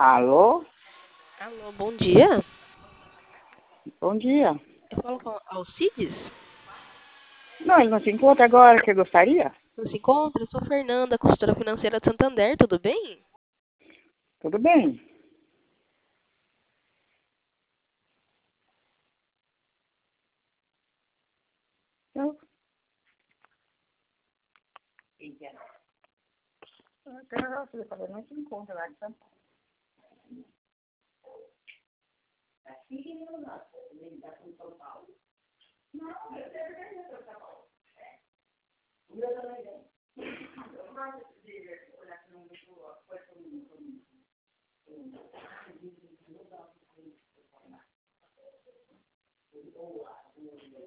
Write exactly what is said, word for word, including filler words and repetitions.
Alô? Alô, bom dia. Bom dia. Eu falo com Alcides? Não, ele não se encontra agora, que gostaria? Não se encontra? Eu sou a Fernanda, consultora financeira de Santander, tudo bem? Tudo bem? Eu... Eu não se encontra lá de São Paulo. Aqui não, não. Ele está com São Paulo. Não, eu tenho que São Paulo. O meu também vem. Eu gosto de olhar para um pessoa, foi comigo, comigo. Ou